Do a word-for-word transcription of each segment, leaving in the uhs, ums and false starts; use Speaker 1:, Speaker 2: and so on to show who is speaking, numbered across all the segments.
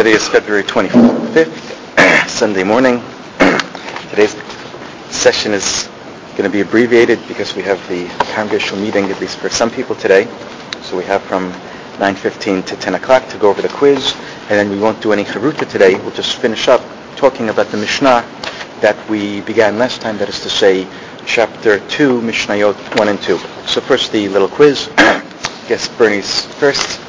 Speaker 1: Today is February twenty-fifth, Sunday morning. Today's session is going to be abbreviated because we have the congregational meeting, at least for some people today. So we have from nine fifteen to ten o'clock to go over the quiz, and then we won't do any Charuta today. We'll just finish up talking about the Mishnah that we began last time, that is to say, chapter two, Mishnayot one and two. So first the little quiz. Guess Bernie's first.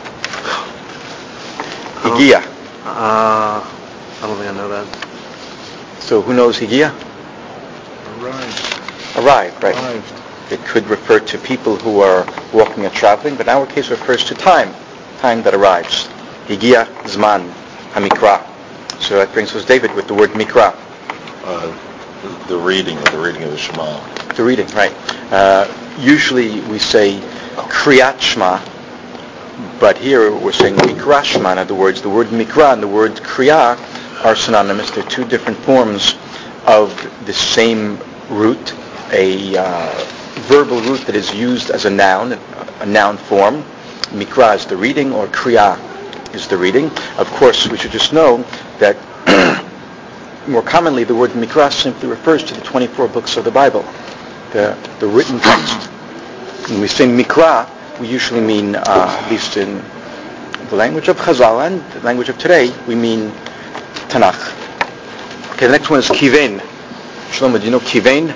Speaker 1: Higia.
Speaker 2: Uh, I don't think I know that.
Speaker 1: So who knows Higia?
Speaker 2: Arrived.
Speaker 1: Arrived, right.
Speaker 2: Arrived.
Speaker 1: It could refer to people who are walking or traveling, but in our case refers to time, time that arrives. Higia Zman HaMikra. So that brings us, David, with the word Mikra.
Speaker 3: Uh, the reading, or the reading of the Shema.
Speaker 1: The reading, right. Uh, usually we say Kriyat Shema, but here we're saying Mikra Shema. In other words, the word Mikra and the word Kriya are synonymous. They're two different forms of the same root, a uh, verbal root that is used as a noun, a noun form. Mikra is the reading, or Kriya is the reading. Of course, we should just know that more commonly the word Mikra simply refers to the twenty-four books of the Bible, the, the written text. When we say Mikra, we usually mean, uh, at least in the language of Chazal and the language of today, we mean Tanakh. Okay, the next one is Kiven. Shlomo, do you know Kiven?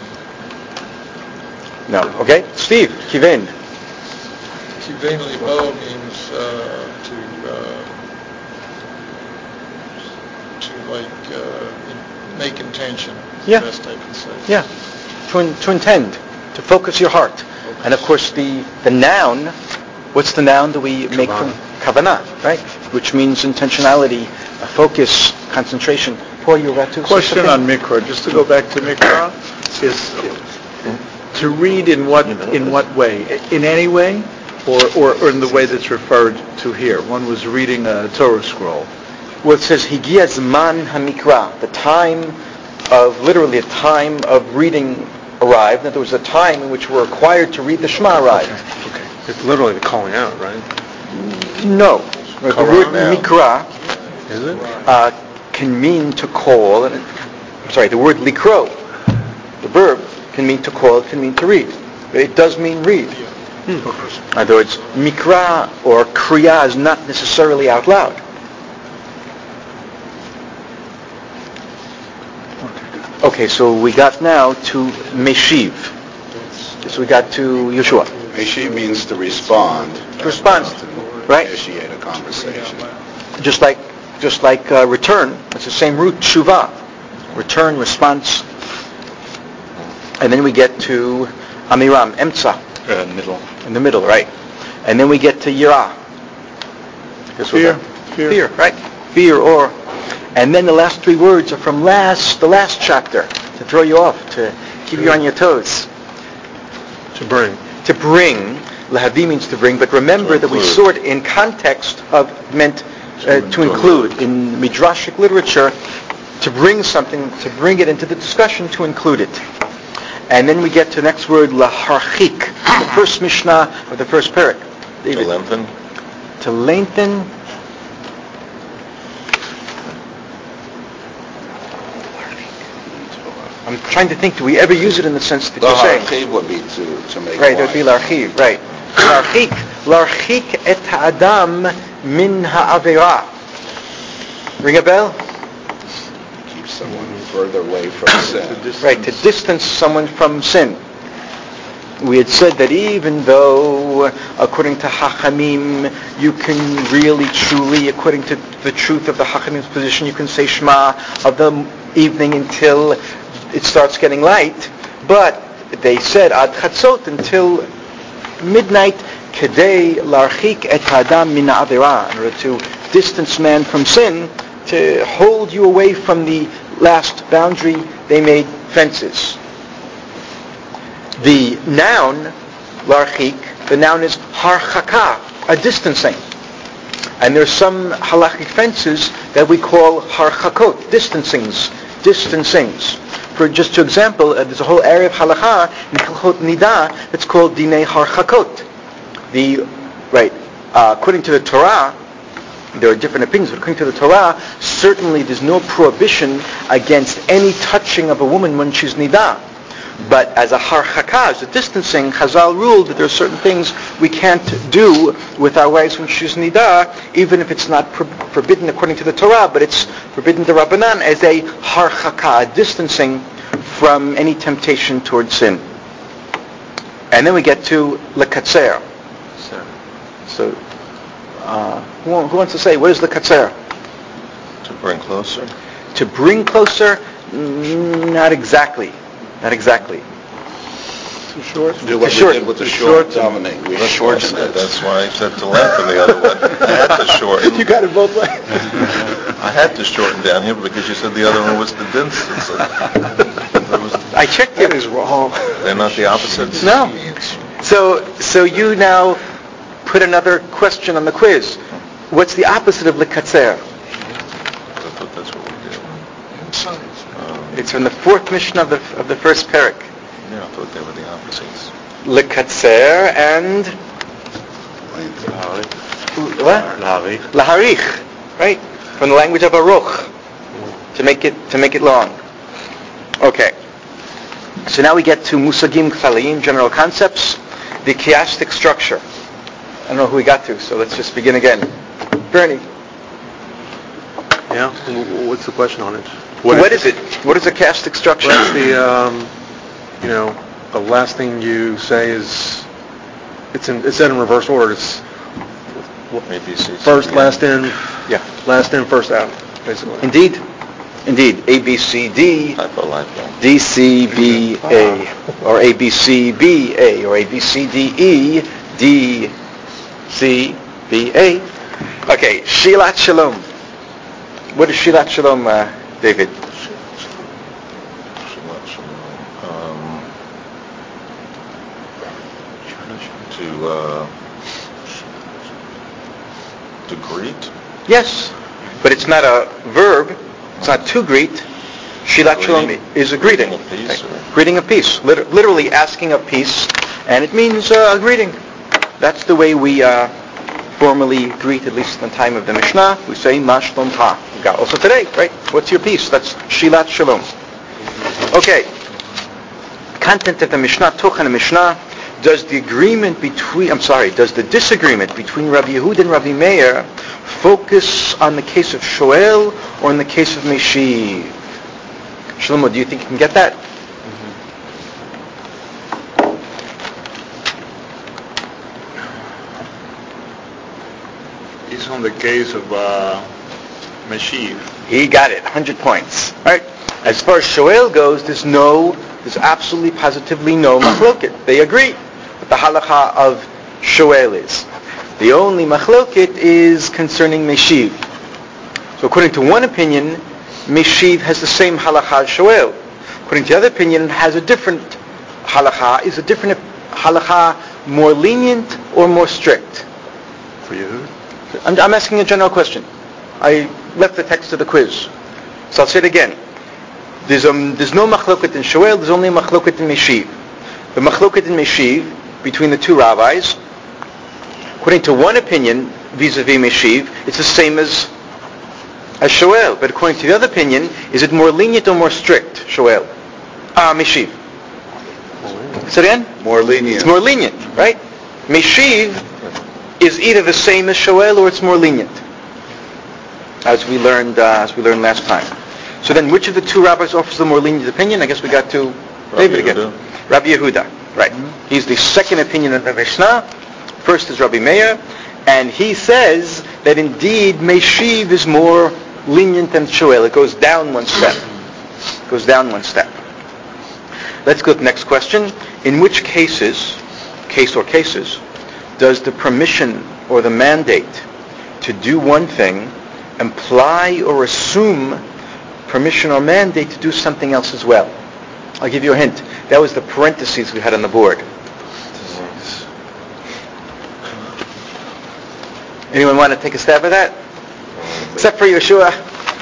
Speaker 1: No. Okay, Steve, Kiven.
Speaker 4: Kiven libo means uh, to uh, to like uh, in, make intention.
Speaker 1: Yeah.
Speaker 4: Best I can say.
Speaker 1: Yeah. To, in, to intend, to focus your heart. And of course, the, the noun, what's the noun that we make from kavanah, right? Which means intentionality, a focus, concentration. Paul, you about to
Speaker 2: Question on Mikra, just to go back to Mikra, is to read in what in what way? In any way, or, or, or in the way that's referred to here? One was reading a Torah scroll.
Speaker 1: Well, it says Higia Zman HaMikra, the time of, literally a time of reading arrived. In other words, a time in which we're required to read the Shema arrived.
Speaker 2: Okay. okay. It's literally the calling out, right?
Speaker 1: No. The word Mikra
Speaker 2: Is it?
Speaker 1: uh, can mean to call. And, I'm sorry, the word likro, the verb, can mean to call, it can mean to read. It does mean read. Hmm. In other words, Mikra or Kriya is not necessarily out loud. Okay, so we got now to Meshiv. So we got to Yeshua.
Speaker 3: Meshiv means to respond.
Speaker 1: To respond, right?
Speaker 3: Initiate a conversation.
Speaker 1: Just like, just like uh, return. It's the same root, Shuvah. Return, response. And then we get to Amiram, Emtza.
Speaker 3: Uh, middle.
Speaker 1: In the middle, right? And then we get to Yirah.
Speaker 2: Fear.
Speaker 1: Fear. Fear, right? Fear or... And then the last three words are from last, the last chapter, to throw you off, to keep you on your toes.
Speaker 2: To bring.
Speaker 1: To bring. Lahavi means to bring, but remember that we saw it in context of meant uh, to include. In Midrashic literature, to bring something, to bring it into the discussion, to include it. And then we get to the next word, laharchik, the first Mishnah or the first parak.
Speaker 3: To lengthen.
Speaker 1: To lengthen. I'm trying to think, do we ever use it in the sense that you're saying?
Speaker 3: Larchiv would be to, to make
Speaker 1: Right, it would be larchiv, right. Larchik, larchik et ha'adam min ha'avera. Ring a bell?
Speaker 3: keep someone further away from sin.
Speaker 1: Right, to distance someone from sin. We had said that even though, according to Hachamim, you can really, truly, according to the truth of the Hachamim's position, you can say Shema of the evening until it starts getting light, but they said ad chatzot, until midnight, kedei larchik et hadam min ha'avera, in order to distance man from sin, to hold you away from the last boundary. They made fences. The noun larchik, the noun is harchaka, a distancing, and there's some halachic fences that we call harchakot, distancings, distancings. For just to example, uh, there's a whole area of halacha in Hilchot Nida that's called Dinei Harchakot. The right, uh, according to the Torah, There are different opinions, but according to the Torah, certainly there's no prohibition against any touching of a woman when she's nidah. But as a harchaka, as a distancing, Chazal ruled that there are certain things we can't do with our wives when she's nidah, even if it's not pro- forbidden according to the Torah, but it's forbidden to Rabbanan as a harchaka, a distancing from any temptation towards sin. And then we get to lekatzer. So, so uh, who, who wants to say, what is lekatzer?
Speaker 5: To bring closer.
Speaker 1: To bring closer? Mm, not exactly. Not exactly.
Speaker 2: Too short?
Speaker 3: Do what
Speaker 1: short.
Speaker 3: we did with the
Speaker 2: Too
Speaker 3: short,
Speaker 2: short.
Speaker 3: Dominic. We shortened it.
Speaker 5: That's why I said to lengthen the other one. I had to shorten.
Speaker 2: You got it both ways.
Speaker 5: I had to shorten down here because you said the other one was the distance.
Speaker 1: I checked
Speaker 2: That
Speaker 1: it.
Speaker 2: is wrong.
Speaker 5: They're not the opposites?
Speaker 1: No. So, so you now put another question on the quiz. What's the opposite of lekatzer?
Speaker 5: I thought that's what we did.
Speaker 4: Inside.
Speaker 5: Um,
Speaker 1: It's from the fourth mission of the of the first parak.
Speaker 5: yeah, I thought they were the opposites.
Speaker 1: Lekatzer and what? Laharich, right? From the language of Aruch, to make it to make it long. Okay. So now we get to musagim klaliyim, general concepts, the chiastic structure. I don't know who we got to, so let's just begin again. Bernie,
Speaker 6: Yeah. W- What's the question on it?
Speaker 1: what is it? What is a chiastic structure?
Speaker 6: Well, it's the um, you know, the last thing you say is it's in it's said in reverse order. It's
Speaker 5: A B C.
Speaker 6: first, last in,
Speaker 1: Yeah.
Speaker 6: last in, first out, basically.
Speaker 1: Indeed. Indeed. A, B, C, D,
Speaker 5: Typo lipo.
Speaker 1: D, C, B, A, or A, B, C, B, A, or A, B, C, D, E, D, C, B, A. Okay, Shilat Shalom. What is Shilat Shalom, uh, David?
Speaker 5: Shabbat shalom. Um, to uh, to greet.
Speaker 1: Yes, but it's not a verb. It's not to greet. Shilat Shalom
Speaker 5: Greeting.
Speaker 1: is a greeting.
Speaker 5: Greeting of peace,
Speaker 1: Okay.
Speaker 5: or-
Speaker 1: Greeting of peace. Liter- literally asking of peace, and it means uh, a greeting. That's the way we uh, formally greet, at least in the time of the Mishnah. We say, Ma Shlomcha. We got also today, right? What's your peace? That's Shilat Shalom. Okay. Content of the Mishnah, Tochen the Mishnah. Does the agreement between, I'm sorry, does the disagreement between Rabbi Yehuda and Rabbi Meir focus on the case of Shoel or in the case of Meshiv? Shlomo, do you think you can get that?
Speaker 2: He's on the case of uh, Meshiv.
Speaker 1: He got it, one hundred points. All right. As far as Shoel goes, there's no, there's absolutely positively no machloket. They agree what the halacha of Shoel is. The only machloket is concerning Meshiv. So according to one opinion, Meshiv has the same halacha as Shoel. According to the other opinion, it has a different halacha. Is a different halacha more lenient or more strict?
Speaker 6: For you?
Speaker 1: I'm, I'm asking a general question. I left the text of the quiz. So I'll say it again. There's, um, there's no machloket in Shoel, there's only a machloket in Meshiv. The machloket in Meshiv, between the two rabbis, according to one opinion, vis-a-vis Meshiv, it's the same as as Shoel. But according to the other opinion, is it more lenient or more strict, Shoel? Ah, uh, Meshiv. Say it again?
Speaker 3: More lenient.
Speaker 1: It's more lenient, right? Meshiv is either the same as Shoel or it's more lenient, as we learned uh, as we learned last time. So then, which of the two rabbis offers the more lenient opinion? I guess we got to David again.
Speaker 5: Yehuda.
Speaker 1: Rabbi Yehuda, right? Mm-hmm. He's the second opinion of the Mishnah. First is Rabbi Meir, and he says that indeed Meshiv is more lenient than Shoel. It goes down one step. It goes down one step. Let's go to the next question. In which cases, case or cases, does the permission or the mandate to do one thing imply or assume permission or mandate to do something else as well? I'll give you a hint. That was the parentheses we had on the board. Anyone want to take a stab at that? Except for Yeshua.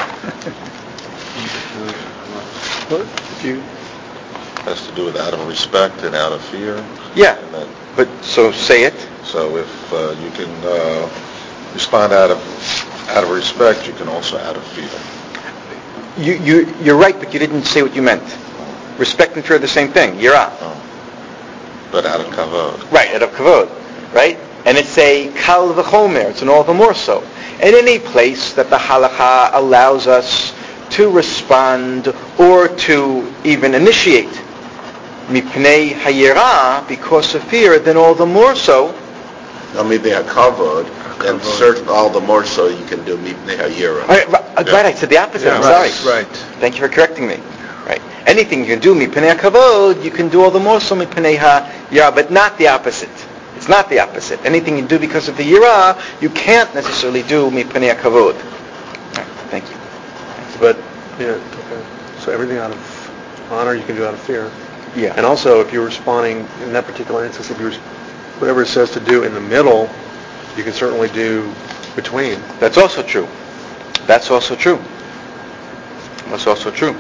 Speaker 6: What? If you...
Speaker 5: Has to do with out of respect and out of fear.
Speaker 1: Yeah.
Speaker 5: And that,
Speaker 1: But so say it.
Speaker 5: so if uh, you can uh, respond out of Out of respect, you can also add a fear.
Speaker 1: You, you, you're right, but you didn't say what you meant. Respect and fear are the same thing. Yirah.
Speaker 5: Oh. But out of kavod.
Speaker 1: Right, out of kavod. Right? And it's a kal v'chomer. It's an all the more so. In any place that the halacha allows us to respond or to even initiate mipnei hayirah, because of fear, then all the more so.
Speaker 3: No, mipnei hakavod, then certain all the more so you can do mipnei hayirah.
Speaker 1: Right, right,
Speaker 5: Yeah.
Speaker 1: right, I said the opposite.
Speaker 6: Yeah,
Speaker 1: I'm
Speaker 6: right,
Speaker 1: sorry.
Speaker 6: right.
Speaker 1: Thank you for correcting me. Right. Anything you can do mipnei hakavod, you can do all the more so mipnei hayirah, but not the opposite. It's not the opposite. Anything you do because of the yirah, you can't necessarily do mipnei hakavod. Right, thank you.
Speaker 6: But, yeah, okay. So everything out of honor you can do out of fear.
Speaker 1: Yeah.
Speaker 6: And also, if you're responding in that particular instance, if you're whatever it says to do in the middle, you can certainly do between.
Speaker 1: That's also true. That's also true. That's also true.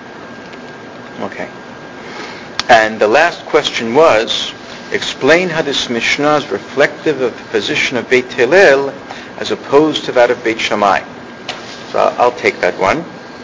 Speaker 1: Okay. And the last question was, explain how this Mishnah is reflective of the position of Beit Hillel as opposed to that of Beit Shammai. So I'll take that one.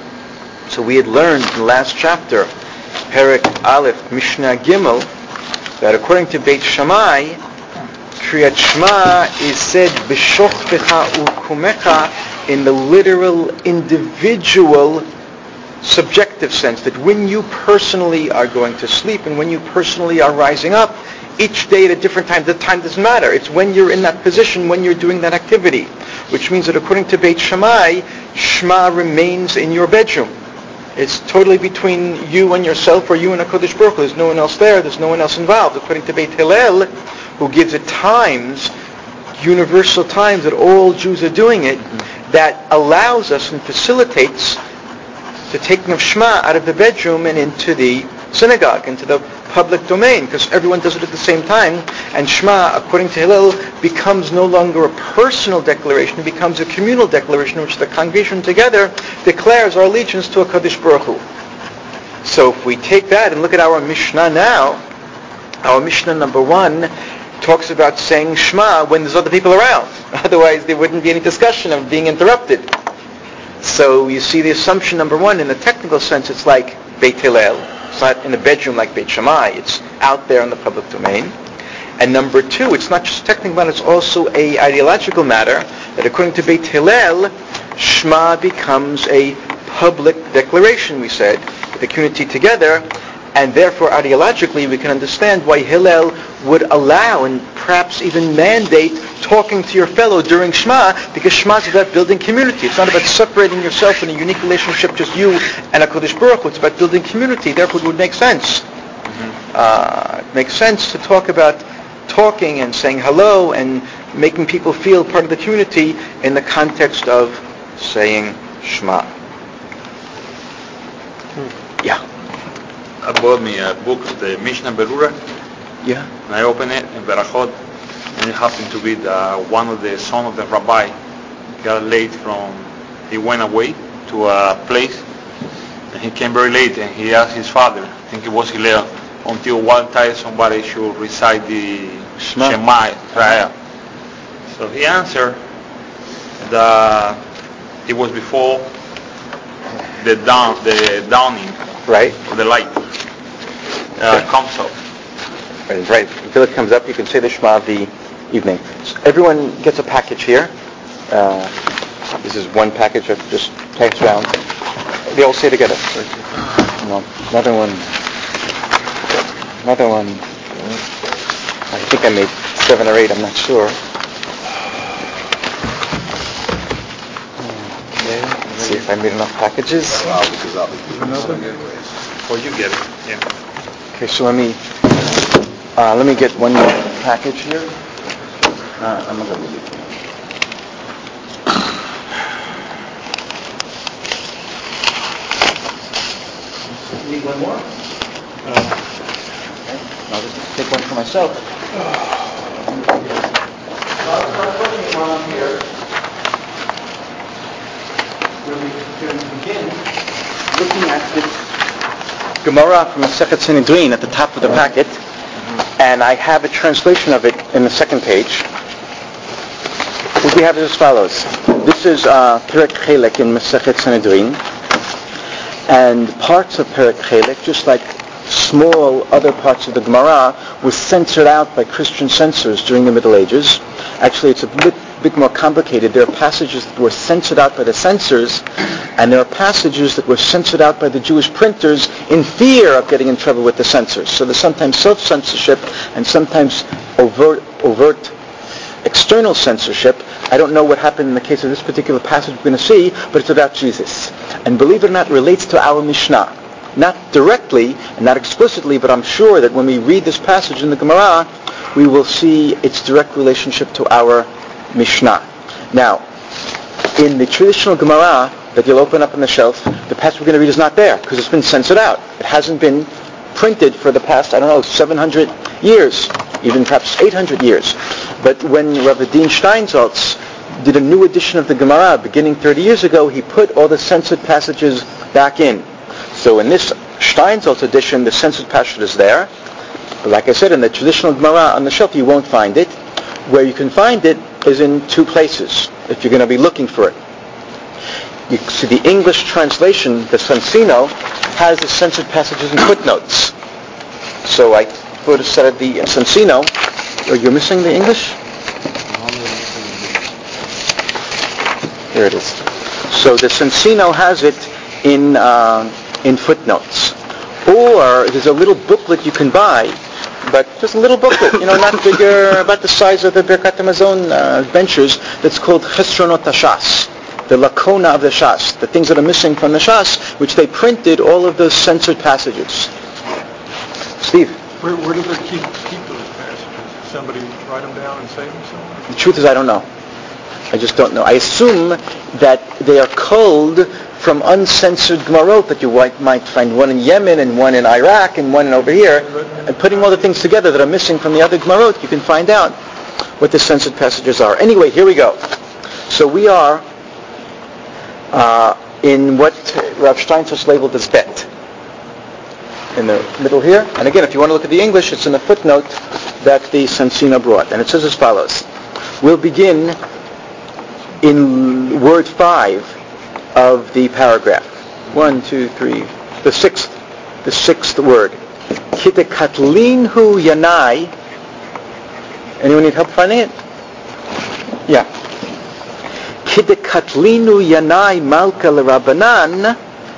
Speaker 1: So we had learned in the last chapter, Perek Aleph, Mishnah Gimel, that according to Beit Shammai, Kriyat Shema is said b'shochtecha u'kumecha in the literal, individual, subjective sense, that when you personally are going to sleep and when you personally are rising up, each day at a different time, the time doesn't matter. It's when you're in that position, when you're doing that activity. Which means that according to Beit Shammai, Shema remains in your bedroom. It's totally between you and yourself, or you and HaKadosh Baruch Hu. There's no one else there. There's no one else involved. According to Beit Hillel, who gives it times, universal times that all Jews are doing it, that allows us and facilitates the taking of Shema out of the bedroom and into the synagogue, into the public domain, because everyone does it at the same time. And Shema, according to Hillel, becomes no longer a personal declaration. It becomes a communal declaration in which the congregation together declares our allegiance to HaKadosh Baruch Hu. So if we take that and look at our Mishnah now, our Mishnah number one talks about saying Shema when there's other people around. Otherwise there wouldn't be any discussion of being interrupted. So you see the assumption number one, in the technical sense, it's like Beit Hillel. It's not in a bedroom like Beit Shammai. It's out there in the public domain. And number two, it's not just technical matter, it's also a ideological matter, that according to Beit Hillel, Shema becomes a public declaration, we said, with the community together, and therefore ideologically we can understand why Hillel would allow and perhaps even mandate talking to your fellow during Shema, because Shema is about building community. It's not about separating yourself in a unique relationship, just you and HaKadosh Baruch Hu. It's about building community. Therefore it would make sense. Mm-hmm. Uh, it makes sense to talk about talking and saying hello and making people feel part of the community in the context of saying Shema. Hmm. Yeah.
Speaker 7: I bought me a book, the Mishnah Berurah.
Speaker 1: Yeah.
Speaker 7: And I opened it in Berachot, and it happened to be the, one of the son of the rabbi got late from, he went away to a place, and he came very late, and he asked his father, I think it was Hillel, until what time somebody should recite the Shema, Shema Israel. So he answered that it was before the dawn, the dawning,
Speaker 1: right,
Speaker 7: of the light uh, comes up.
Speaker 1: Right, right. Until it comes up, you can say the Shema of the evening. So everyone gets a package here. Uh, this is one package I've just passed around. They all say together. No, another one. Another one. I think I made seven or eight. I'm not sure. Okay. Let's see if I made enough packages.
Speaker 3: Well, because I'll be doing some anyways.
Speaker 7: Oh, you get it. Yeah.
Speaker 1: Okay, so let me uh, let me get one more package here. Uh, I'm not going to leave it. Need one more? Uh, okay. I'll just take one for myself. So I'll start looking while I'm here. Where we can begin looking at this Gemara from Masechet Sanhedrin at the top of the packet, and I have a translation of it in the second page. what we have is as follows. This is uh, Perek Chelek in Masechet Sanhedrin, and parts of Perek Chelek, just like small other parts of the Gemara, were censored out by Christian censors during the Middle Ages. Actually, it's a bit, bit more complicated. There are passages that were censored out by the censors, and there are passages that were censored out by the Jewish printers in fear of getting in trouble with the censors. So there's sometimes self-censorship and sometimes overt, overt external censorship. I don't know what happened in the case of this particular passage we're going to see, but it's about Jesus. And believe it or not, it relates to our Mishnah. Not directly and not explicitly, but I'm sure that when we read this passage in the Gemara, we will see its direct relationship to our Mishnah. Now, in the traditional Gemara that you'll open up on the shelf, the passage we're going to read is not there because it's been censored out. It hasn't been printed for the past, I don't know, seven hundred years, even perhaps eight hundred years. But when Rav Adin Steinsaltz did a new edition of the Gemara beginning thirty years ago, he put all the censored passages back in. So in this Steinsaltz edition, the censored passage is there. But like I said, in the traditional Gemara on the shelf, you won't find it. Where you can find it is in two places, if you're going to be looking for it. You see the English translation, the Sonsino, has the censored passages and footnotes. So I put a set of the Sonsino. Oh, you're missing the English? Here it is. So the Sonsino has it in uh, in footnotes. Or there's a little booklet you can buy, but just a little booklet, you know, not bigger, about the size of the Birkat Hamazon uh, benches, that's called Chesronot HaShas, the lacuna of the Shas, the things that are missing from the Shas, which they printed all of those censored passages. Steve?
Speaker 6: Where, where do they keep, keep those passages? Somebody write them down and save them somewhere?
Speaker 1: The truth is, I don't know. I just don't know. I assume that they are culled from uncensored Gemarot, that you might find one in Yemen and one in Iraq and one over here, and putting all the things together that are missing from the other Gemarot, you can find out what the censored passages are. Anyway, here we go. So we are uh, in what Rav Steinsaltz labeled as Bet, in the middle here. And again, if you want to look at the English, it's in the footnote that the Sonsino brought. And it says as follows. We'll begin in word five of the paragraph. One, two, three, the sixth, the sixth word. Kidekatlinhu yanai. Anyone need help finding it? Yeah. Kidekatlinu yanai malka l'Rabbanan,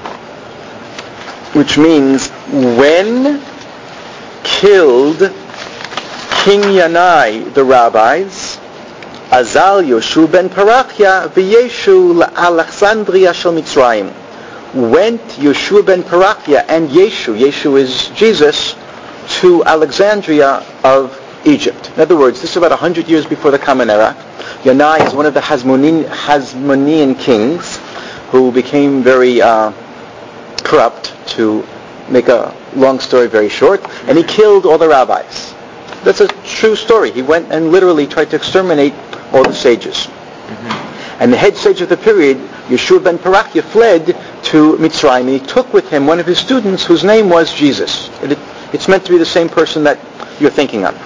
Speaker 1: which means when killed King Yanai the rabbis, Azal Yoshu ben Parachya v'Yeshu l'Alexandria shel Mitzrayim. Went Yoshu ben Parachya and Yeshu, Yeshu is Jesus, to Alexandria of Egypt. In other words, this is about one hundred years before the Common Era. Yanai is one of the Hasmonean, Hasmonean kings who became very uh, corrupt, to make a long story very short, and he killed all the rabbis. That's a true story. He went and literally tried to exterminate all the sages. Mm-hmm. And the head sage of the period, Yeshua ben Parachya, fled to Mitzrayim, and he took with him one of his students whose name was Jesus. It, it's meant to be the same person that you're thinking of.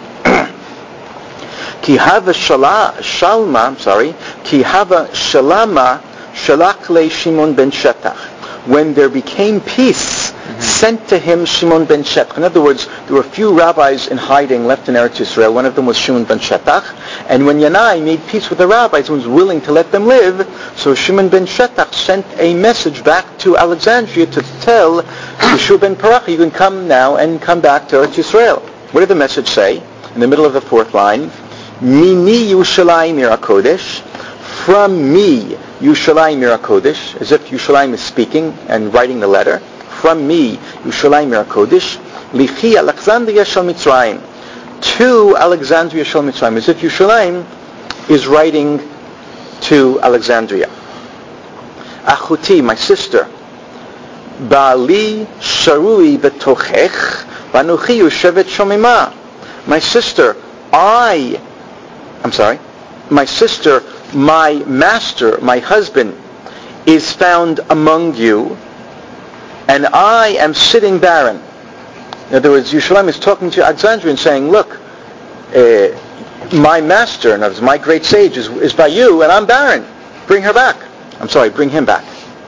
Speaker 1: Ki hava shala, shalma, I'm sorry, ki hava shalama shalach le Shimon ben Shetach. When there became peace, mm-hmm. sent to him Shimon ben Shetach. In other words, there were a few rabbis in hiding left in Eretz Yisrael. One of them was Shimon ben Shetach. And when Yanai made peace with the rabbis and was willing to let them live, so Shimon ben Shetach sent a message back to Alexandria to tell Yeshua ben Parachya, you can come now and come back to Eretz Yisrael. What did the message say? In the middle of the fourth line, Mini Yerushalayim Ir HaKodesh, from me, Yerushalayim Ir HaKodesh, as if Yerushalayim is speaking and writing the letter. From me, Yerushalayim Ir HaKodesh, Lichi Alexandria Shel Mitzrayim, to Alexandria Shel Mitzrayim, as if Yerushalayim is writing to Alexandria. Achuti, my sister, Ba'ali Sharui Betochech, Banuchi Yoshevet Shomima. My sister, I, I'm sorry, my sister, my master, my husband, is found among you, and I am sitting barren. In other words, Yerushalayim is talking to Alexandria and saying, look, uh, my master, and my great sage, is, is by you, and I'm barren. Bring her back. I'm sorry, bring him back.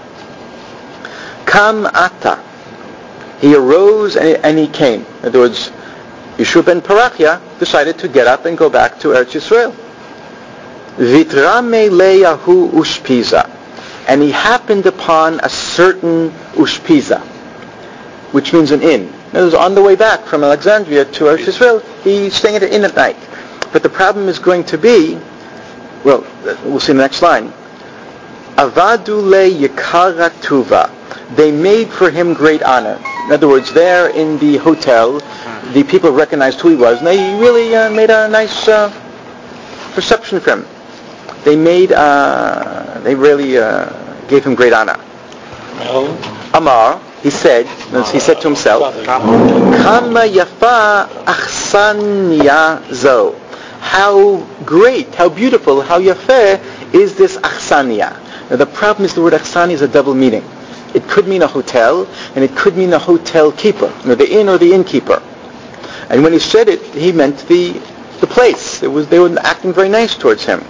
Speaker 1: Kam ata. He arose and, and he came. In other words, Yeshua ben Parachia decided to get up and go back to Eretz Yisrael. Vitrame leyahu ushpiza. And he happened upon a certain ushpiza, which means an inn. In other words, on the way back from Alexandria to Eretz Yisrael, he's staying at an inn at night. But the problem is going to be, well, we'll see in the next line. Avadu le yikara tuva. They made for him great honor. In other words, there in the hotel, the people recognized who he was, and they really uh, made a nice uh, perception for him. They made, uh, they really uh, gave him great honor. Amar, he said, he said to himself, Kama yafa achsanya zo. How great, how beautiful, how yafeh is this achsania. Now the problem is the word achsania is a double meaning. It could mean a hotel, and it could mean a hotel keeper, or the inn or the innkeeper. And when he said it, he meant the the place. It was they were acting very nice towards him.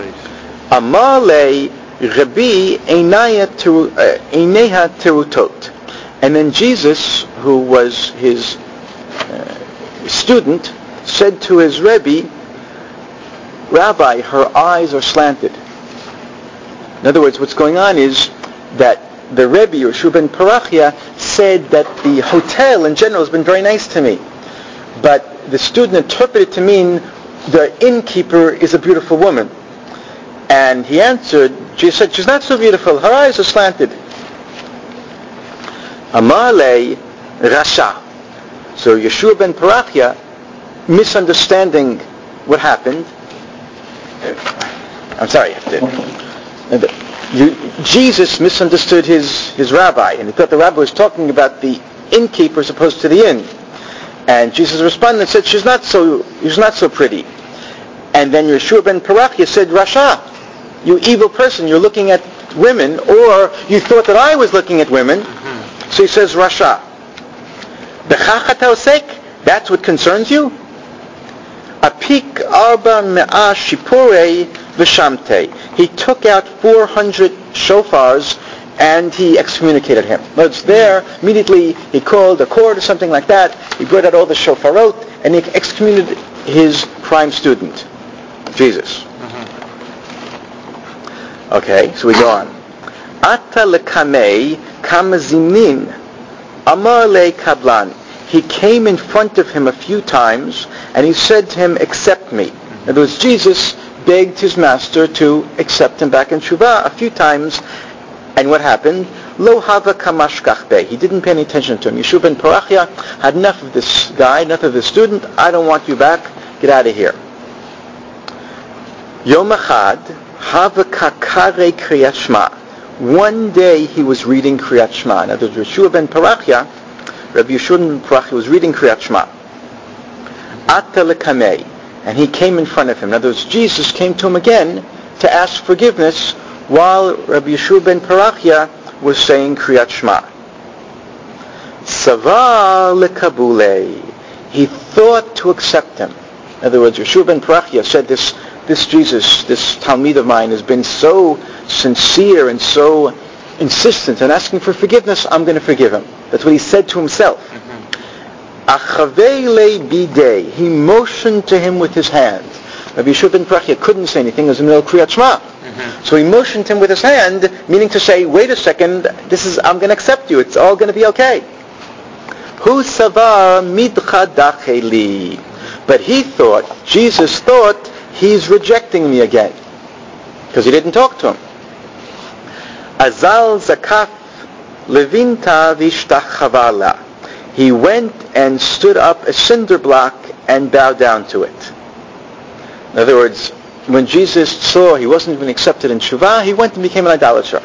Speaker 1: Amale Rabbi Eineha Terutot. And then Jesus, who was his uh, student, said to his Rebbe, Rabbi, her eyes are slanted. In other words, what's going on is that the Rebbe, Yeshua ben Parachia, said that the hotel in general has been very nice to me. But the student interpreted it to mean the innkeeper is a beautiful woman. And he answered, she said, she's not so beautiful. Her eyes are slanted. Amale Rasha. So Yeshua ben Parachia, misunderstanding what happened, I'm sorry, you, Jesus misunderstood his, his rabbi, and he thought the rabbi was talking about the innkeeper as opposed to the inn. And Jesus responded and said, she's not so, she's not so pretty. And then Yeshua ben Parachia said, Rasha, you evil person, you're looking at women, or you thought that I was looking at women. Mm-hmm. So he says, Rasha. That's what concerns you? Apik arba me'a shipurei v'shamte. He took out four hundred shofars and he excommunicated him. But there, immediately he called a court or something like that. He brought out all the shofarot and he excommunicated his prime student, Jesus. Mm-hmm. Okay, so we go on. Ata lekamei kamazinin amar le kablan. He came in front of him a few times and he said to him, accept me. In other words, Jesus begged his master to accept him back in Shuvah a few times. And what happened? Lo hava kamashkach be. He didn't pay any attention to him. Yeshua ben Parachia had enough of this guy, enough of this student. I don't want you back. Get out of here. Yom echad hava kakare kriyat shma. One day he was reading Kriyat Shema. In other words, Yeshua ben Parachia, Rabbi Yeshua ben Parachia was reading Kriyat Shema. Ata lekamei. And he came in front of him. In other words, Jesus came to him again to ask forgiveness while Rabbi Yeshua ben Parachia was saying Kriyat Shema. Savar lekabule. He thought to accept him. In other words, Yeshua ben Parachia said, this this Jesus, this Talmid of mine has been so sincere and so insistent in asking for forgiveness, I'm going to forgive him. That's what he said to himself. Achavei le bidei. He motioned to him with his hand. Rabbi Yeshua ben Parachia couldn't say anything. It was in the middle of Kriyat Shema. Mm-hmm. So he motioned him with his hand, meaning to say, wait a second, this is, I'm going to accept you. It's all going to be okay. Hu savar midcha dacheli. But he thought, Jesus thought, he's rejecting me again. Because he didn't talk to him. Azal zakaf levinta vishtachavala. He went and stood up a cinder block and bowed down to it. In other words, when Jesus saw he wasn't even accepted in Shuvah, he went and became an idolater.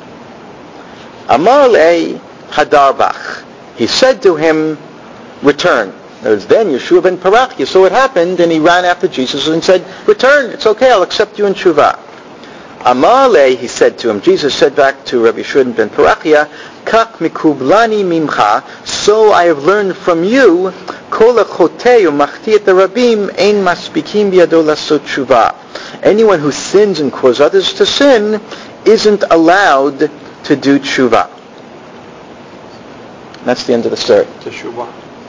Speaker 1: Amar le hadarbach. He said to him, return. In other words, then Yeshua ben Parachia saw what happened and he ran after Jesus and said, return, it's okay, I'll accept you in Shuvah. Amar le, he said to him, Jesus said back to Rabbi Yeshua ben Parachia, Kach mikublani mimcha, so I have learned from you, כל החוטא ומחטיא את הרבים אין מספיקים בידו לעשות תשובה. Anyone who sins and causes others to sin isn't allowed to do tshuva. That's the end of the story.
Speaker 7: Teshuvah.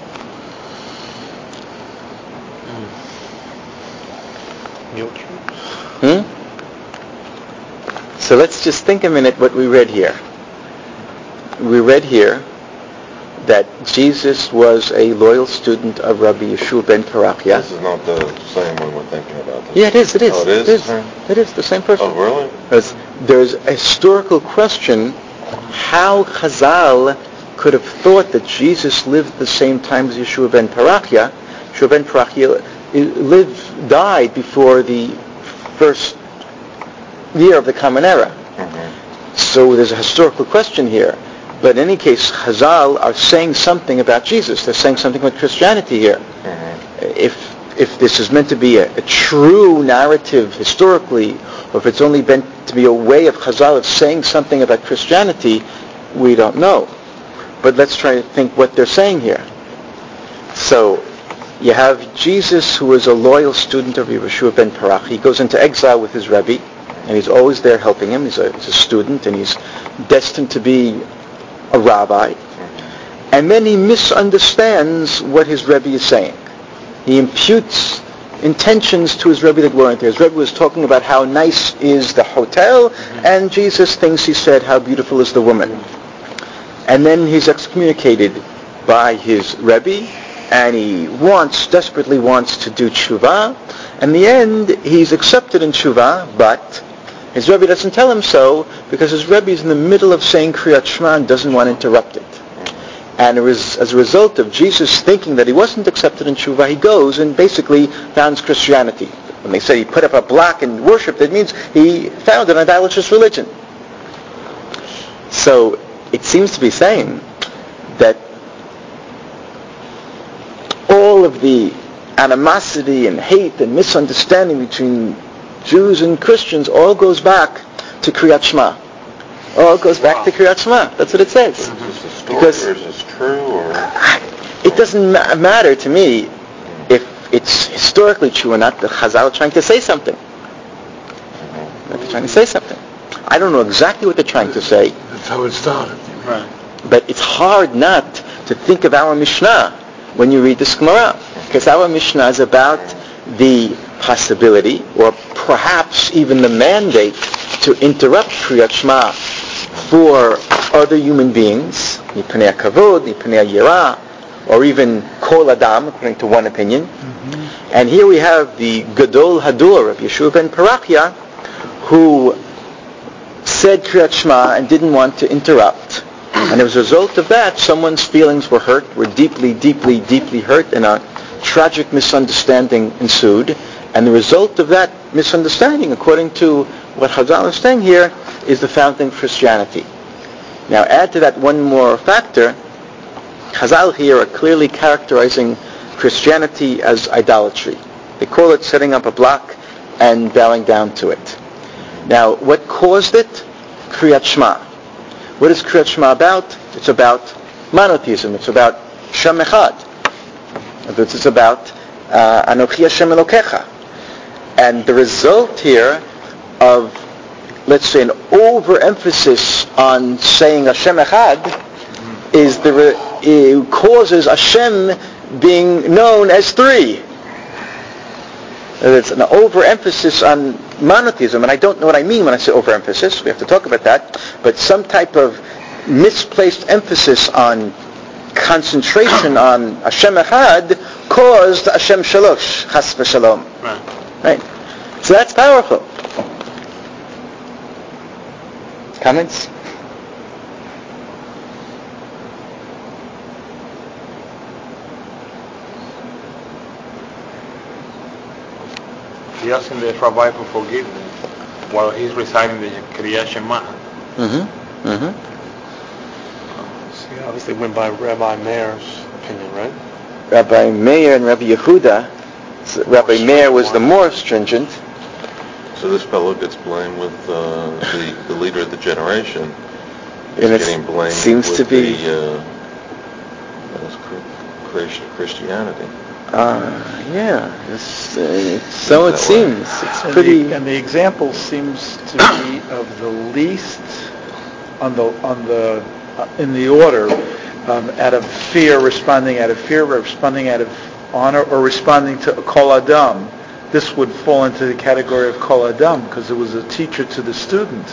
Speaker 1: Hmm? So let's just think a minute what we read here. We read here that Jesus was a loyal student of Rabbi Yeshua ben Parachia.
Speaker 5: This is not the same one we're thinking about. This.
Speaker 1: Yeah, it is, it is.
Speaker 5: Oh, it is?
Speaker 1: It is, it is the same person.
Speaker 5: Oh, really?
Speaker 1: There's, there's a historical question how Chazal could have thought that Jesus lived at the same time as Yeshua ben Parachia. Yeshua ben Parachia lived, died before the first year of the Common Era.
Speaker 5: Mm-hmm.
Speaker 1: So there's a historical question here. But in any case, Chazal are saying something about Jesus. They're saying something about Christianity here.
Speaker 5: Mm-hmm.
Speaker 1: If if this is meant to be a, a true narrative historically, or if it's only meant to be a way of Chazal of saying something about Christianity, we don't know. But let's try to think what they're saying here. So, you have Jesus, who is a loyal student of Yeshua ben Parach. He goes into exile with his Rebbe, and he's always there helping him. He's a, he's a student, and he's destined to be a rabbi. And then he misunderstands what his Rebbe is saying. He imputes intentions to his Rebbe that weren't there. His Rebbe was talking about how nice is the hotel, mm-hmm. and Jesus thinks he said how beautiful is the woman. And then he's excommunicated by his Rebbe, and he wants, desperately wants to do tshuva. In the end, he's accepted in tshuva, but his Rebbe doesn't tell him so, because his Rebbe is in the middle of saying Kriyat Shema and doesn't want to interrupt it. And as a result of Jesus thinking that he wasn't accepted in tshuva, he goes and basically founds Christianity. When they say he put up a block and worshipped, it means he founded an idolatrous religion. So it seems to be saying that all of the animosity and hate and misunderstanding between Jews and Christians all goes back to Kriyat Shema. All goes back wow. to Kriyat Shema. That's what it says.
Speaker 5: Is this a story,
Speaker 1: because
Speaker 5: or is this true, or?
Speaker 1: It doesn't ma- matter to me if it's historically true or not. The Chazal are trying to say something. Mm-hmm. They're trying to say something. I don't know exactly what they're trying to say.
Speaker 2: That's how it started.
Speaker 7: Right.
Speaker 1: But it's hard not to think of our Mishnah when you read this Gemara, because our Mishnah is about the possibility, or perhaps even the mandate, to interrupt Kriyat Shema for other human beings, Mipnei Kavod, Mipnei Yira, or even Kol Adam, according to one opinion. Mm-hmm. And here we have the Gadol Hadur of Yeshua ben Parachia, who said Kriyat Shema and didn't want to interrupt. And as a result of that, someone's feelings were hurt, were deeply, deeply, deeply hurt, and a tragic misunderstanding ensued. And the result of that misunderstanding, according to what Chazal is saying here, is the founding of Christianity. Now add to that one more factor. Chazal here are clearly characterizing Christianity as idolatry. They call it setting up a block and bowing down to it. Now, what caused it? Kriyat Shema. What is Kriyat Shema about? It's about monotheism. It's about Shem Echad. It's about uh, Anochi Hashem Elokecha. And the result here of, let's say, an overemphasis on saying Hashem Echad is the re- it causes Hashem being known as three. It's an overemphasis on monotheism, and I don't know what I mean when I say overemphasis. We have to talk about that. But some type of misplaced emphasis on concentration on Hashem Echad caused Hashem Shalosh, Chas v'Shalom.
Speaker 7: Right.
Speaker 1: Right. So that's powerful. Comments?
Speaker 7: He asking the rabbi for forgiveness while he's reciting the Kriyat Shema.
Speaker 1: Mm-hmm. Mm-hmm.
Speaker 6: See, obviously went by Rabbi Meir's opinion, right?
Speaker 1: Rabbi Meir and Rabbi Yehuda. So Rabbi Meir was the more stringent.
Speaker 5: So this fellow gets blamed with uh, the, the leader of the generation. He's
Speaker 1: And it
Speaker 5: getting blamed
Speaker 1: seems
Speaker 5: with
Speaker 1: to be
Speaker 5: the, uh, what is creation of Christianity.
Speaker 1: Uh, yeah, it's, uh, so it
Speaker 5: Seems that way.
Speaker 1: seems. It's
Speaker 2: And
Speaker 1: pretty...
Speaker 2: the, and the example seems to be of the least on the on the uh, in the order, um, out of fear, responding out of fear, responding out of honor, or responding to Kol Adam. This would fall into the category of Kol Adam because it was a teacher to the student.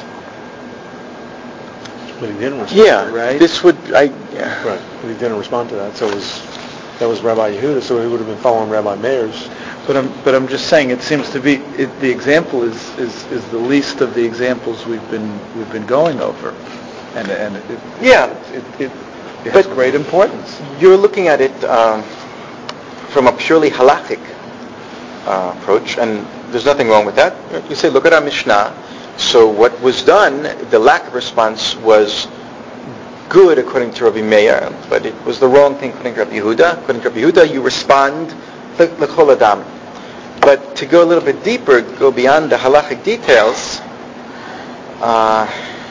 Speaker 6: But he didn't respond.
Speaker 1: Yeah,
Speaker 2: right?
Speaker 1: This would... I, yeah.
Speaker 6: Right. But he didn't respond to that, so it was that was Rabbi Yehuda, so he would have been following Rabbi Meir's.
Speaker 2: But I'm but I'm just saying, it seems to be it, the example is, is, is the least of the examples we've been we've been going over, and and it,
Speaker 1: Yeah.
Speaker 2: it, it, it has
Speaker 1: But-
Speaker 2: great importance.
Speaker 1: You're looking at it um, from a purely halakhic uh, approach, and there's nothing wrong with that. You say, look at our Mishnah. So what was done, the lack of response was good according to Rabbi Meir, but it was the wrong thing according to Rabbi Yehuda. According to Rabbi Yehuda, you respond l'chol adam. But to go a little bit deeper, go beyond the halachic details, uh,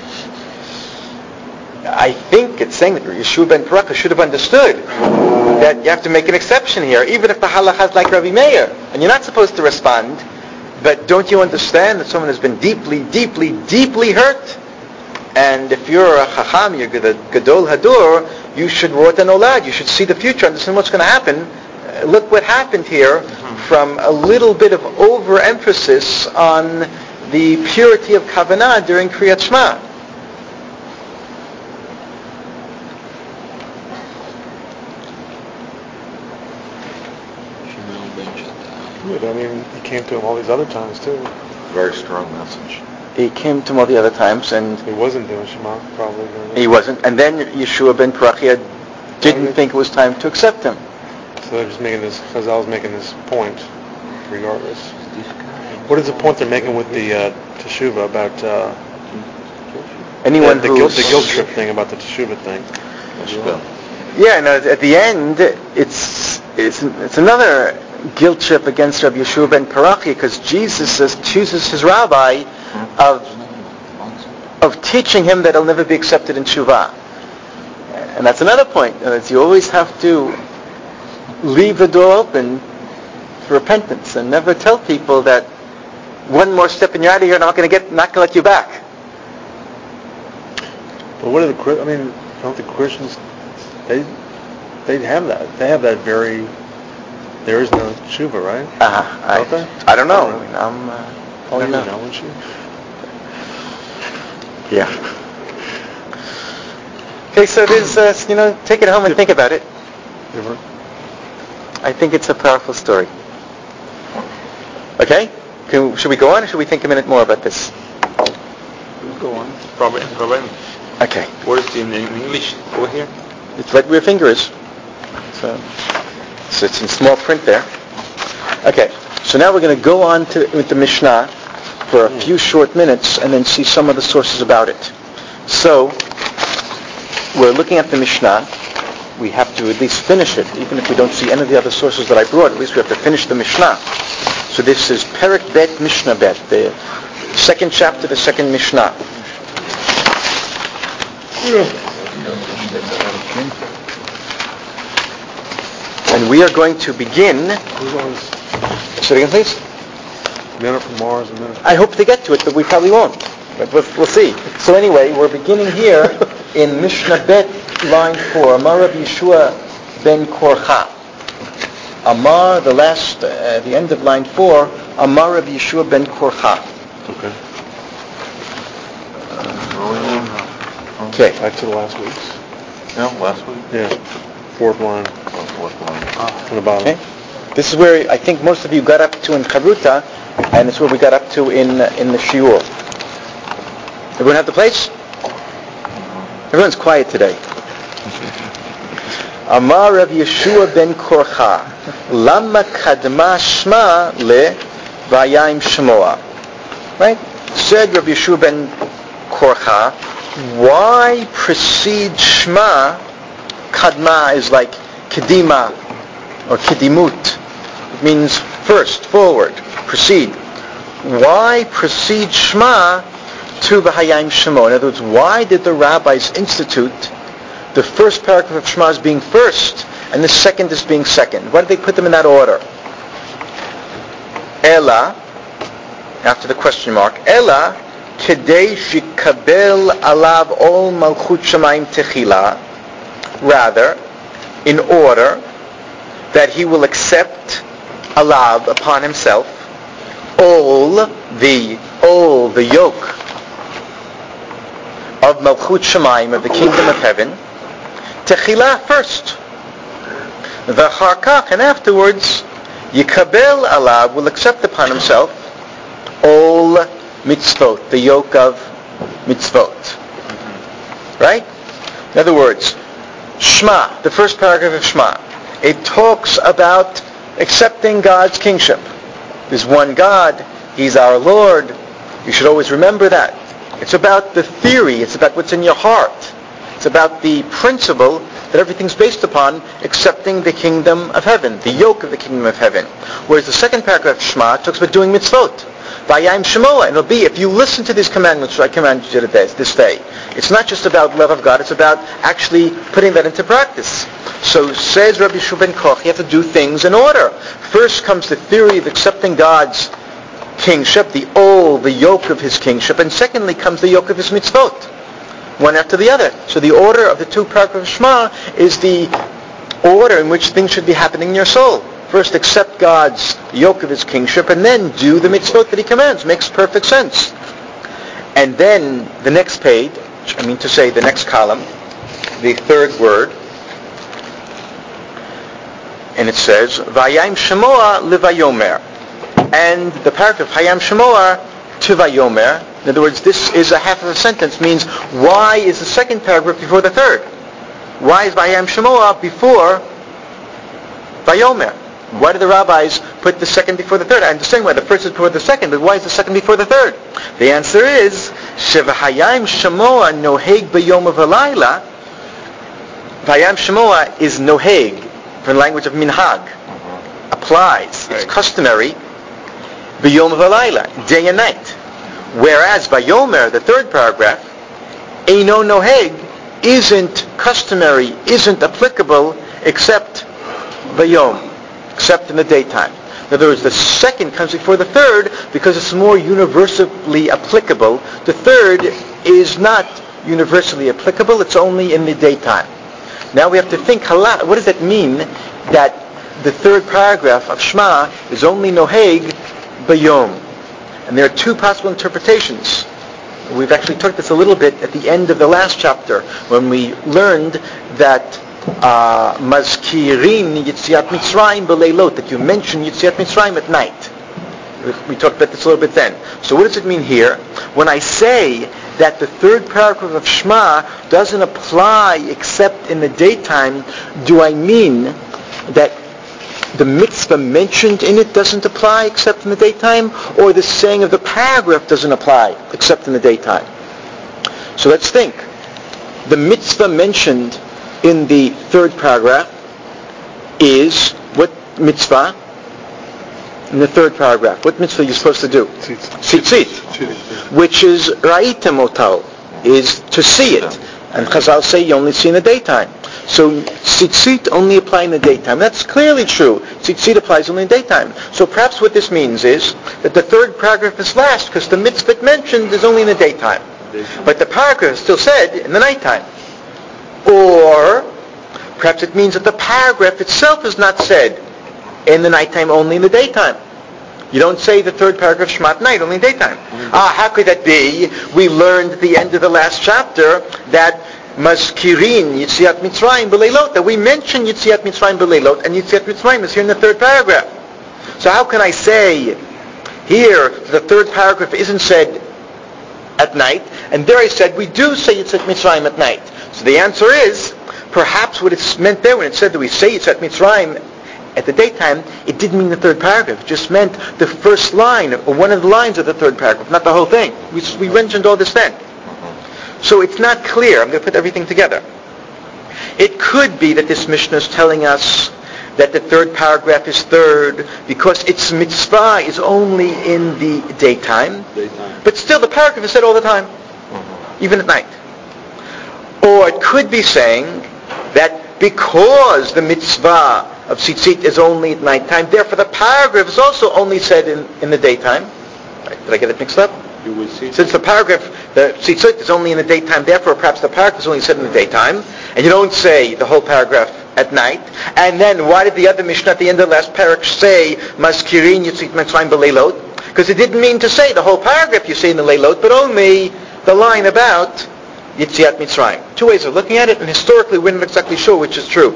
Speaker 1: I think it's saying that Yeshua ben Parakha should have understood that you have to make an exception here, even if the halacha is like Rabbi Meir, and you're not supposed to respond. But don't you understand that someone has been deeply, deeply, deeply hurt? And if you're a chacham, you're the gadol hadur, you should rot an olad. You should see the future, understand what's going to happen. Uh, look what happened here from a little bit of overemphasis on the purity of kavanah during Kriyat Shema.
Speaker 6: But I mean, he came to him all these other times too.
Speaker 5: Very strong message.
Speaker 1: He came to him all the other times, and
Speaker 6: He wasn't doing Shema, probably.
Speaker 1: he wasn't. And then Yeshua ben Parachia didn't think it was time to accept him.
Speaker 6: So they're just making this, Chazal was making this point, regardless. What is the point they're making with the uh, Teshuvah about uh,
Speaker 1: Anyone
Speaker 6: the, the,
Speaker 1: who's...
Speaker 6: guilt, the guilt trip thing about the Teshuvah thing?
Speaker 1: Yeah, and at the end, it's it's it's another guilt trip against Rabbi Yeshua ben Parachia, because Jesus says, chooses his rabbi of of teaching him that he'll never be accepted in Teshuvah. And that's another point. Is you always have to leave the door open for repentance and never tell people that one more step and you're out of here, not going to get, not going to let you back.
Speaker 6: But what are the, Chri- I mean, don't the Christians, they they have that. They have that very, there is no Teshuvah, right?
Speaker 1: Uh-huh. I,
Speaker 6: Don't they?
Speaker 1: I don't know.
Speaker 6: I don't know.
Speaker 1: I'm, uh,
Speaker 6: Oh,
Speaker 1: I
Speaker 6: you
Speaker 1: don't
Speaker 6: know,
Speaker 1: know.
Speaker 6: wouldn't you?
Speaker 1: Yeah. Okay, so there's, uh, you know, take it home and think about it.
Speaker 6: Different.
Speaker 1: I think it's a powerful story. Okay? Can, should we go on, or should we think a minute more about this?
Speaker 2: Go on.
Speaker 7: Problem, problem.
Speaker 1: Okay.
Speaker 7: What is it in, in English over here?
Speaker 1: It's right where your finger is. So, so it's in small print there. Okay. So now we're going to go on to with the Mishnah for a few short minutes and then see some of the sources about it. So, we're looking at the Mishnah. We have to at least finish it, even if we don't see any of the other sources that I brought. At least we have to finish the Mishnah. So this is Perek Bet Mishnah Bet, the second chapter, the second Mishnah. And we are going to begin.
Speaker 6: Who's always
Speaker 1: Say it again, please.
Speaker 6: men are from Mars and men are
Speaker 1: I hope to get to it, but we probably won't. But we'll, we'll see. So anyway, we're beginning here in Mishnah Bet, line four. Amar Rabbi Yeshua ben Korcha. Amar, the last, uh, the end of line four. Amar Rabbi Yeshua ben Korcha.
Speaker 6: Okay.
Speaker 1: Okay.
Speaker 6: Back to the last week's.
Speaker 5: No, last week?
Speaker 6: Yeah. Fourth line
Speaker 5: Oh, fourth line.
Speaker 6: on the bottom.
Speaker 1: Okay. This is where I think most of you got up to in Charuta, and it's where we got up to in uh, in the Shiur. Everyone have the place? Everyone's quiet today. Amar Rav Yeshua ben Korcha, Lama kadma shma le vayayim shmoa. Right? Said Rav Yeshua ben Korcha, why precede Shema? Kadma is like kedima or kedimut. It means first, forward, proceed. Why precede Shema to V'hayayim Shemo? In other words, why did the rabbis institute the first paragraph of Shema as being first and the second is being second. Why did they put them in that order? Ella, after the question mark, Ella, kedei shikabel alav ol malchut shamayim techila, rather, in order that he will accept alav upon himself all the all the yoke of malchut shamayim, of the kingdom of heaven, techila first, v'charkach, and afterwards yikabel alav, will accept upon himself all mitzvot, the yoke of mitzvot. Right? In other words, Shema, the first paragraph of Shema, it talks about accepting God's kingship. There's one God, He's our Lord. You should always remember that. It's about the theory, it's about what's in your heart. It's about the principle that everything's based upon, accepting the kingdom of heaven, the yoke of the kingdom of heaven. Whereas the second paragraph of Shema talks about doing mitzvot. Vayayim Shemoah, and it'll be, if you listen to these commandments which I command you today, this day, it's not just about love of God, it's about actually putting that into practice. So says Rabbi Yeshua ben Koch, you have to do things in order. First comes the theory of accepting God's kingship, the old, the yoke of His kingship, and secondly comes the yoke of His mitzvot, one after the other. So the order of the two paragraphs of Shema is the order in which things should be happening in your soul. First accept God's yoke of His kingship, and then do the mitzvot that He commands. Makes perfect sense. And then the next page, I mean to say the next column, the third word, and it says, Vayayim Shemoah levayomer. And the paragraph, Hayam Shemoah to vayomer. In other words, this is a half of a sentence, means why is the second paragraph before the third? Why is Vayayim Shemoah before vayomer? Why do the rabbis put the second before the third? I understand why the first is before the second, but why is the second before the third? The answer is, Shevahayim Shemoah noheg b'yom v'layla. Vayayim Shemoah is noheg, from the language of minhag. Applies, it's customary, b'yom v'layla, day and night. Whereas vayomer, the third paragraph, eino noheg, isn't customary, isn't applicable, except vayom, except in the daytime. In other words, the second comes before the third because it's more universally applicable. The third is not universally applicable, it's only in the daytime. Now we have to think, what does that mean that the third paragraph of Shema is only noheg bayom? And there are two possible interpretations. We've actually talked this a little bit at the end of the last chapter when we learned that Mazkirin Yitziat Mitzrayim b'leilot, that you mention Yitziat Mitzrayim at night. We talked about this a little bit then. So what does it mean here? When I say that the third paragraph of Shema doesn't apply except in the daytime, do I mean that the mitzvah mentioned in it doesn't apply except in the daytime, or the saying of the paragraph doesn't apply except in the daytime? So let's think. The mitzvah mentioned in the third paragraph is what mitzvah? In the third paragraph, what mitzvah are you supposed to do? Tzitzit, which is ra'item otal, is to see it. And Chazal say you only see in the daytime. So tzitzit only apply in the daytime. That's clearly true. Tzitzit applies only in the daytime. So perhaps what this means is that the third paragraph is last because the mitzvah mentioned is only in the daytime. But the paragraph is still said in the nighttime. Or perhaps it means that the paragraph itself is not said in the nighttime, only in the daytime. You don't say the third paragraph Shema at night, only in daytime. Mm-hmm. Ah, how could that be? We learned at the end of the last chapter that Mazkirin Yitziat Mitzrayim b'leilot, that we mention Yitziat Mitzrayim b'leilot, and Yitziat Mitzrayim is here in the third paragraph. So how can I say here the third paragraph isn't said at night, and there I said we do say Yitziat Mitzrayim at night? So the answer is, perhaps what it's meant there when it said that we say Yitziat Mitzrayim at the daytime, it didn't mean the third paragraph. It just meant the first line, or one of the lines of the third paragraph, not the whole thing. We, we mentioned all this then. So it's not clear. I'm going to put everything together. It could be that this Mishnah is telling us that the third paragraph is third because its mitzvah is only in the daytime. daytime. But still the paragraph is said all the time, even at night. Or it could be saying that because the mitzvah of tzitzit is only at nighttime, therefore the paragraph is also only said in, in the daytime. Right, did I get it mixed up?
Speaker 7: You will see.
Speaker 1: Since the paragraph, the tzitzit is only in the daytime, therefore perhaps the paragraph is only said in the daytime, and you don't say the whole paragraph at night. And then why did the other Mishnah at the end of the last paragraph say, Maskirin Yitzit Mitzrayim B'Leilot? Because it didn't mean to say the whole paragraph you say in the Leilot, but only the line about Yitziat Mitzrayim. Two ways of looking at it, and historically we're not exactly sure which is true.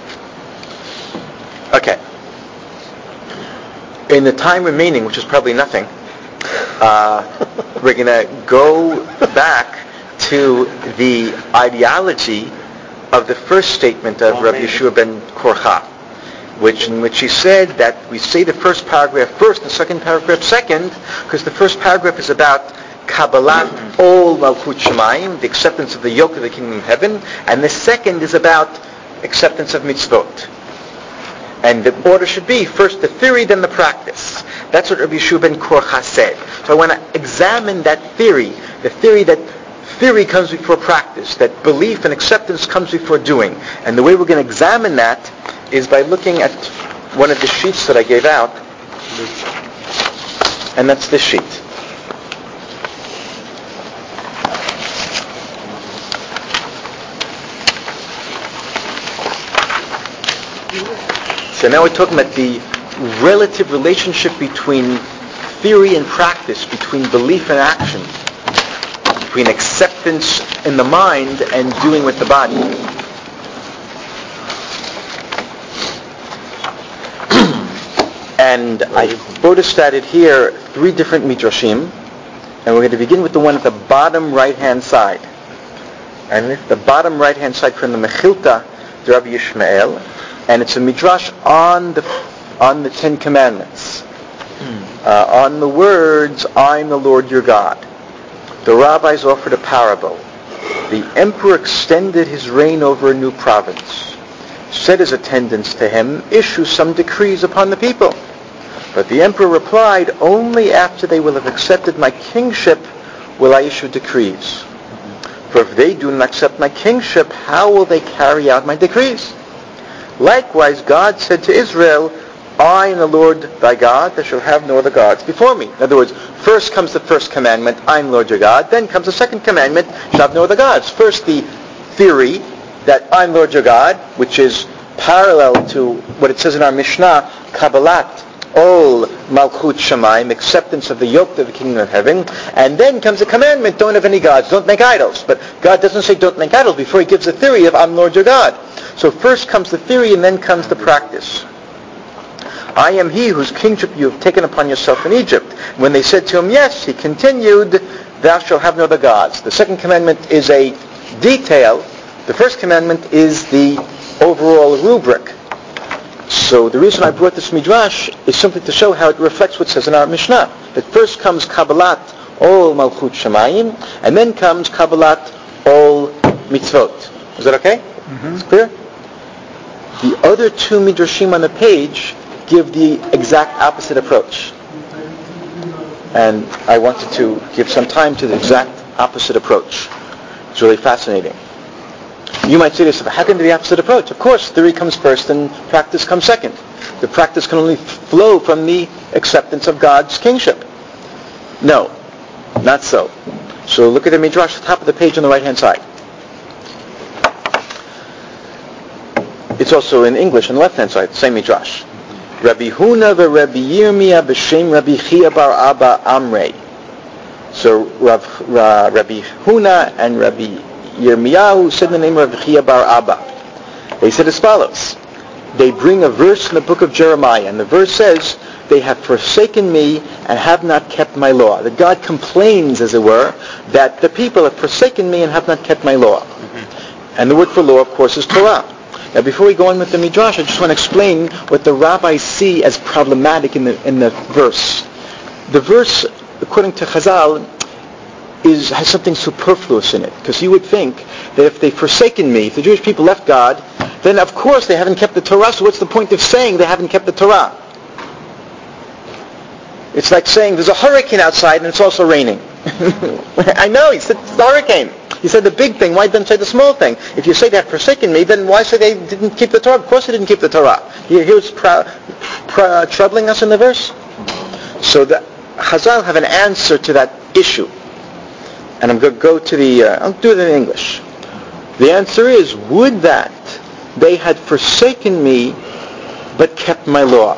Speaker 1: Okay. In the time remaining, which is probably nothing, uh, we're going to go back to the ideology of the first statement of Rabbi Yeshua ben Korcha, which in which he said that we say the first paragraph first and the second paragraph second, because the first paragraph is about Kabbalat Ol Malchut Shemayim, the acceptance of the yoke of the kingdom of heaven, and the second is about acceptance of mitzvot. And the order should be first the theory, then the practice. That's what Rabbi Yeshua ben Korcha said. So I want to examine that theory, the theory that theory comes before practice, that belief and acceptance comes before doing. And the way we're going to examine that is by looking at one of the sheets that I gave out, and that's this sheet. So now we're talking about the relative relationship between theory and practice, between belief and action, between acceptance in the mind and doing with the body. And I photostated here three different midrashim, and we're going to begin with the one at the bottom right-hand side. And it's the bottom right-hand side from the Mechilta, the Rabbi Yishmael, and it's a midrash on the on the Ten Commandments, uh, on the words, "I'm the Lord your God." The rabbis offered a parable. The emperor extended his reign over a new province, said his attendants to him, "Issue some decrees upon the people." But the emperor replied, "Only after they will have accepted my kingship will I issue decrees. For if they do not accept my kingship, how will they carry out my decrees?" Likewise, God said to Israel, "I am the Lord thy God, thou shalt have no other gods before me." In other words, first comes the first commandment, "I am Lord your God." Then comes the second commandment, "You shall have no other gods." First the theory that I'm Lord your God, which is parallel to what it says in our Mishnah, Kabbalat Ol Malchut Shemayim, acceptance of the yoke of the kingdom of heaven. And then comes the commandment, don't have any gods, don't make idols. But God doesn't say don't make idols before he gives the theory of I'm Lord your God. So first comes the theory and then comes the practice. "I am he whose kingship you have taken upon yourself in Egypt." When they said to him, yes, he continued, "Thou shalt have no other gods." The second commandment is a detail. The first commandment is the overall rubric. So the reason I brought this midrash is simply to show how it reflects what it says in our Mishnah. That first comes Kabbalat Ol Malchut Shemayim, and then comes Kabbalat Ol Mitzvot. Is that okay? Mm-hmm. It's clear? The other two midrashim on the page give the exact opposite approach. And I wanted to give some time to the exact opposite approach. It's really fascinating. You might say to yourself, how can there be the opposite approach? Of course, theory comes first and practice comes second. The practice can only flow from the acceptance of God's kingship. No, not so. So look at the midrash at the top of the page on the right-hand side. It's also in English on the left-hand side, same midrash. Rabbi Huna v'Rabbi Yirmiyah b'Shem Rabbi Chia bar Abba Amrei. So Rav, uh, Rabbi Huna and Rabbi Yirmiyahu said the name of Rabbi Chia bar Abba. They said as follows. They bring a verse in the book of Jeremiah, and the verse says, "They have forsaken me and have not kept my law." That God complains, as it were, that the people have forsaken me and have not kept my law. Mm-hmm. And the word for law, of course, is Torah. Now, before we go on with the midrash, I just want to explain what the rabbis see as problematic in the in the verse. The verse, according to Chazal, is has something superfluous in it, because you would think that if they've forsaken me, if the Jewish people left God, then of course they haven't kept the Torah. So what's the point of saying they haven't kept the Torah? It's like saying there's a hurricane outside and it's also raining. I know, it's a hurricane. You said the big thing. Why didn't say the small thing? If you say they have forsaken me, then why say they didn't keep the Torah? Of course they didn't keep the Torah. You hear what's prou- prou- troubling us in the verse? So the Chazal have an answer to that issue. And I'm going to go to the, uh, I'll do it in English. The answer is, would that they had forsaken me but kept my law.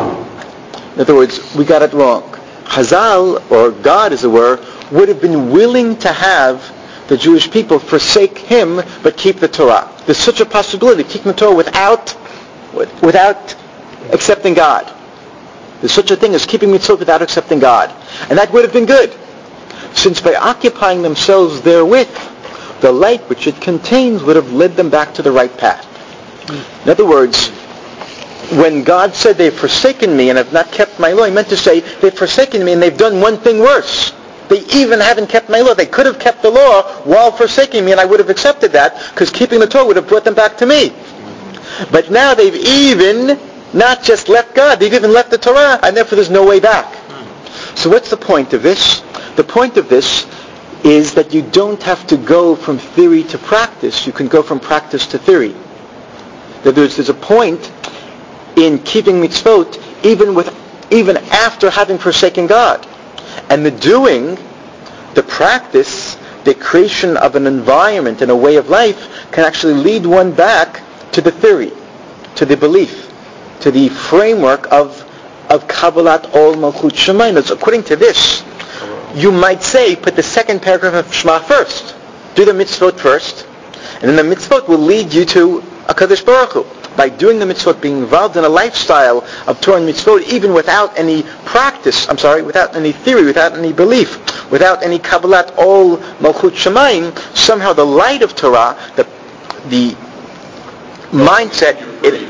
Speaker 1: In other words, we got it wrong. Chazal, or God as it were, would have been willing to have the Jewish people forsake him but keep the Torah. There's such a possibility, keeping the Torah without, without accepting God. There's such a thing as keeping mitzvot without accepting God. And that would have been good, since by occupying themselves therewith, the light which it contains would have led them back to the right path. In other words, when God said they've forsaken me and have not kept my law, he meant to say they've forsaken me and they've done one thing worse. They even haven't kept my law. They could have kept the law while forsaking me, and I would have accepted that, because keeping the Torah would have brought them back to me. But now they've even not just left God, they've even left the Torah, and therefore there's no way back. So what's the point of this? The point of this is that you don't have to go from theory to practice. You can go from practice to theory. That there's, there's a point in keeping mitzvot even with even after having forsaken God. And the doing, the practice, the creation of an environment and a way of life can actually lead one back to the theory, to the belief, to the framework of of Kabbalat Ol Malchut Shemayim. So according to this, you might say, put the second paragraph of Shema first. Do the mitzvot first, and then the mitzvot will lead you to HaKadosh Baruch Hu. By doing the mitzvot, being involved in a lifestyle of Torah and mitzvot, even without any practice, I'm sorry, without any theory, without any belief, without any Kabbalat Ol Malchut Shemayim, somehow the light of Torah, the the mindset it,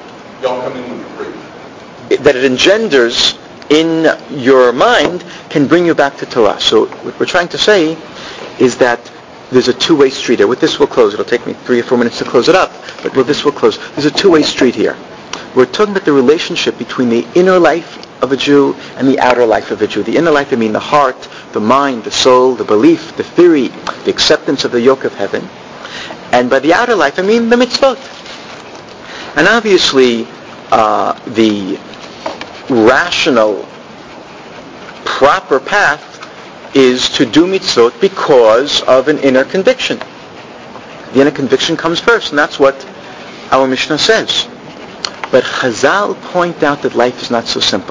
Speaker 1: it, that it engenders in your mind can bring you back to Torah. So what we're trying to say is that there's a two-way street here. With this we'll close. It'll take me three or four minutes to close it up, but with this we'll close. There's a two-way street here. We're talking about the relationship between the inner life of a Jew and the outer life of a Jew. The inner life, I mean the heart, the mind, the soul, the belief, the theory, the acceptance of the yoke of heaven. And by the outer life, I mean the mitzvot. And obviously, uh, the rational, proper path is to do mitzvot because of an inner conviction. The inner conviction comes first, and that's what our Mishnah says. But Chazal point out that life is not so simple.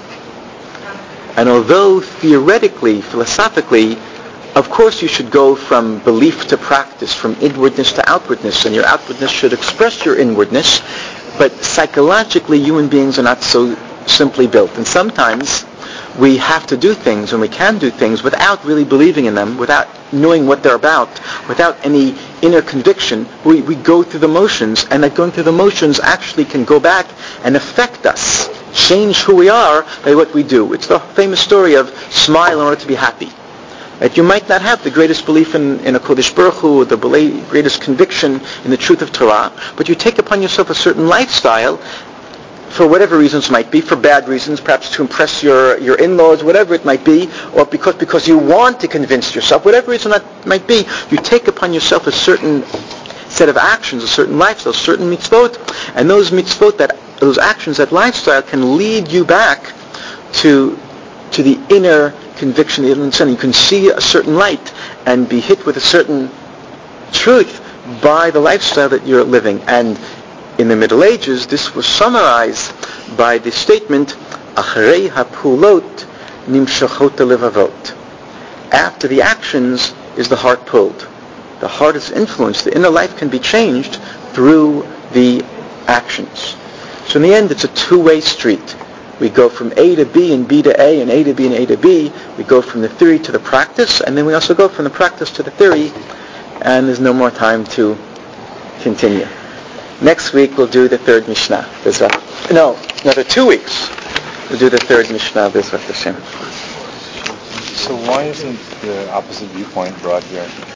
Speaker 1: And although theoretically, philosophically, of course you should go from belief to practice, from inwardness to outwardness, and your outwardness should express your inwardness, but psychologically human beings are not so simply built. And sometimes we have to do things, and we can do things without really believing in them, without knowing what they're about, without any inner conviction. We, we go through the motions, and that going through the motions actually can go back and affect us, change who we are by what we do. It's the famous story of smile in order to be happy. That you might not have the greatest belief in, in a Kodesh Baruch Hu, the greatest conviction in the truth of Torah, but you take upon yourself a certain lifestyle, for whatever reasons might be, for bad reasons, perhaps to impress your, your in-laws, whatever it might be, or because because you want to convince yourself, whatever reason that might be, you take upon yourself a certain set of actions, a certain lifestyle, certain mitzvot, and those mitzvot, that those actions, that lifestyle can lead you back to to the inner conviction, the inner understanding. You can see a certain light and be hit with a certain truth by the lifestyle that you're living. And in the Middle Ages, this was summarized by the statement, Acharei hapulot nimshachot levavot. After the actions is the heart pulled. The heart is influenced. The inner life can be changed through the actions. So in the end, it's a two-way street. We go from A to B and B to A and A to B and A to B. We go from the theory to the practice, and then we also go from the practice to the theory, and there's no more time to continue. Next week we'll do the third Mishnah. No, another two weeks we'll do the third Mishnah. So
Speaker 8: why isn't the opposite viewpoint brought here?